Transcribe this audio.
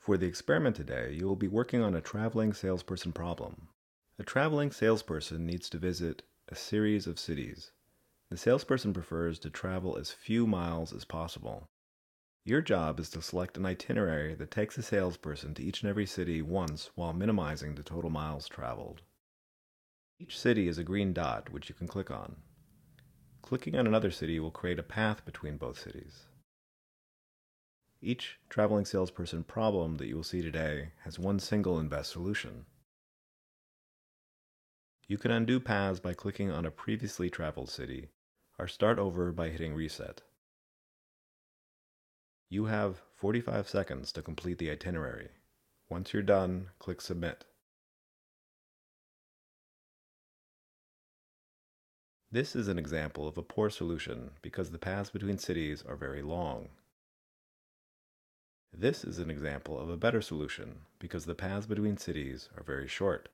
For the experiment today, you will be working on a traveling salesperson problem. A traveling salesperson needs to visit a series of cities. The salesperson prefers to travel as few miles as possible. Your job is to select an itinerary that takes the salesperson to each and every city once while minimizing the total miles traveled. Each city is a green dot which you can click on. Clicking on another city will create a path between both cities. Each traveling salesperson problem that you will see today has one single and best solution. You can undo paths by clicking on a previously traveled city, or start over by hitting reset. You have 45 seconds to complete the itinerary. Once you're done, click Submit. This is an example of a poor solution because the paths between cities are very long. This is an example of a better solution because the paths between cities are very short.